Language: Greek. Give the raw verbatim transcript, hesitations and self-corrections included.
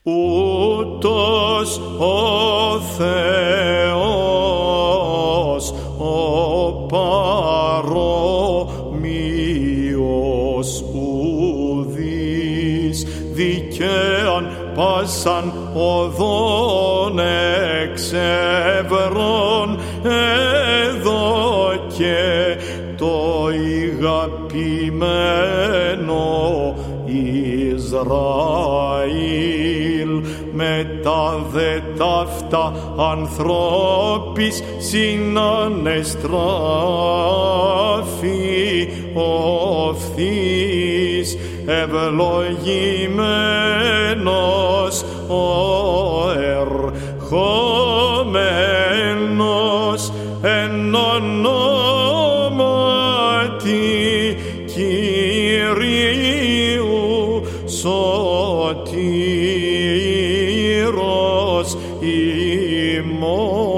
Ούτως ο Θεός ο παρόμοιος ουδής, δικαίαν πάσαν οδόν εξεύρων έδωκε το ηγαπημένο Ισραήλ. Μετά δε ταύτα ανθρώπης συνανεστράφη οφθής, ευλογημένος ο ερχόμενος εν ονόματι Κυρίου σωτήρος ημών.